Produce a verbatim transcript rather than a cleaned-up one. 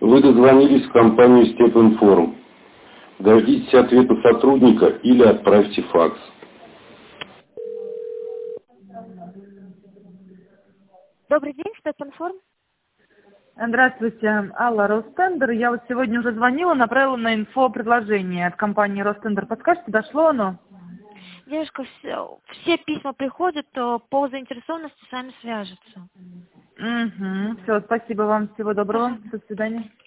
Вы дозвонились в компанию Степинформ. Дождитесь ответа сотрудника или отправьте факс. Добрый день, Степинформ. Здравствуйте, Алла, Ростендер. Я вот сегодня уже звонила, направила на инфо предложение от компании Ростендер. Подскажете, дошло оно? Девушка, все, все письма приходят, то по заинтересованности с вами свяжутся. Угу. Все, спасибо вам, всего доброго. Пожалуйста. До свидания.